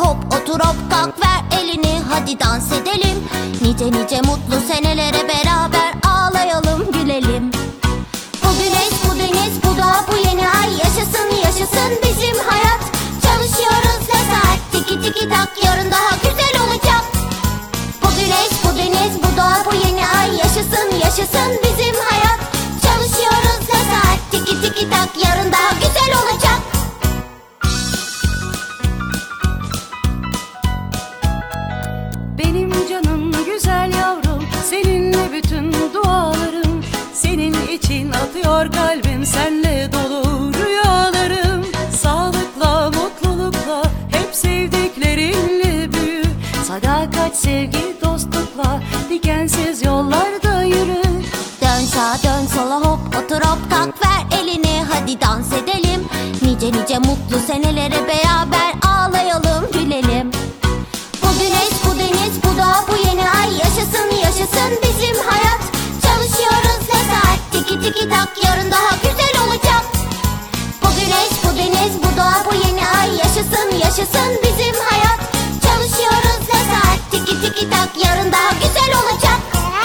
hop otur hop kalk ver elini hadi dans edelim. Nice nice mutlu senelere beraber ağlayalım gülelim. Bu güneş bu deniz bu doğa bu yeni ay yaşasın yaşasın bizim hayat. Çalışıyoruz ne saat tiki tiki tak yarın daha güzel olacak. Bu güneş bu deniz bu doğa bu yeni ay yaşasın yaşasın bizim hayat. Çalışıyoruz ne saat tiki tiki tak yarın daha güzel olacak. Benim canım güzel yavrum, seninle bütün dualarım. Senin için atıyor kalbim, senle dolu rüyalarım. Sağlıkla, mutlulukla, hep sevdiklerinle büyü. Sadakat, sevgi, dostlukla, dikensiz yollarda yürü. Dön sağa dön sola hop otur hop kalk ver elini hadi dans edelim. Nice nice mutlu senelere beraber ağlayalım gülelim. Bu güneş bu deniz bu doğa bu yeni ay yaşasın yaşasın bizim hayat. Çalışıyoruz ne saat tiki tiki tak yarın daha güzel olacak. Bu güneş bu deniz bu doğa bu yeni ay yaşasın yaşasın bizim hayat. Çalışıyoruz ne saat tiki tiki tak yarın daha güzel olacak.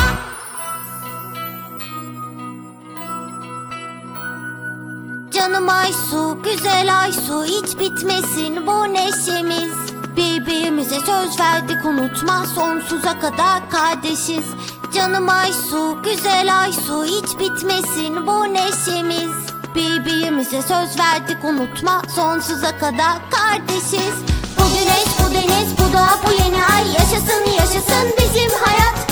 Canım Aysu, güzel Aysu, hiç bitmesin bu neşemiz. Birbirimize söz verdik unutma, sonsuza kadar kardeşiz. Canım Aysu, güzel Aysu, hiç bitmesin bu neşemiz. Birbirimize söz verdik unutma, sonsuza kadar kardeşiz. Bu güneş, bu deniz, bu doğa, bu yeni ay yaşasın yaşasın bizim hayat.